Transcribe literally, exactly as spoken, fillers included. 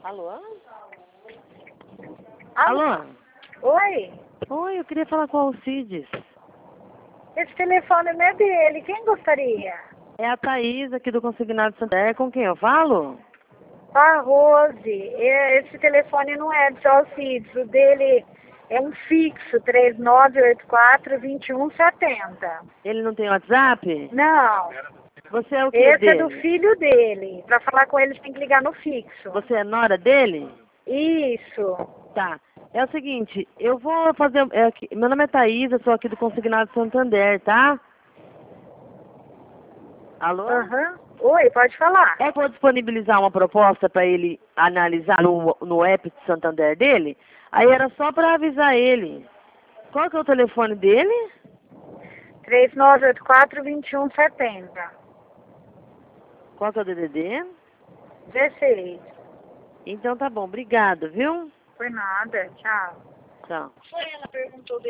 Alô? Alô? Alô? Oi? Oi, eu queria falar com o Alcides. Esse telefone não é dele. Quem gostaria? É a Thaís aqui do Consignado Santander. Com quem eu falo? A Rose. É, esse telefone não é do seu Alcides. O dele é um fixo, três nove oito quatro, dois um sete zero. Ele não tem WhatsApp? Não. Você é o que Esse dele? é do filho dele. Para falar com ele, tem que ligar no fixo. Você é nora dele? Isso. Tá. É o seguinte, eu vou fazer... é aqui- meu nome é Thaís, eu sou aqui do Consignado Santander, tá? Alô? Aham. Oi, pode falar. É que eu vou disponibilizar uma proposta para ele analisar no, no app de Santander dele. Aí era só para avisar ele. Qual que é o telefone dele? três nove oito quatro, dois um sete zero. Qual que é o D D D? dezesseis. Então tá bom, obrigado, viu? Por nada. Tchau. Tchau. Foi, ela perguntou